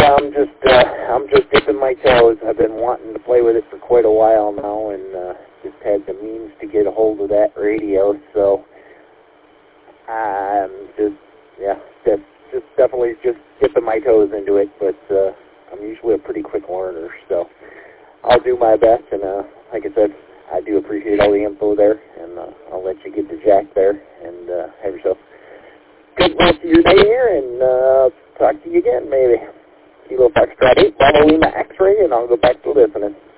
Yeah, I'm just dipping my toes. I've been wanting to play with it for quite a while now, and just had the means to get a hold of that radio. So I'm just definitely just dipping my toes into it. But I'm usually a pretty quick learner, so I'll do my best. And like I said, I do appreciate all the info there, and I'll let you get to Jack there, and have yourself a good rest of your day here, and talk to you again maybe. Kilo Foxtrot 8, Bravo Lima X-ray, and I'll go back to listening.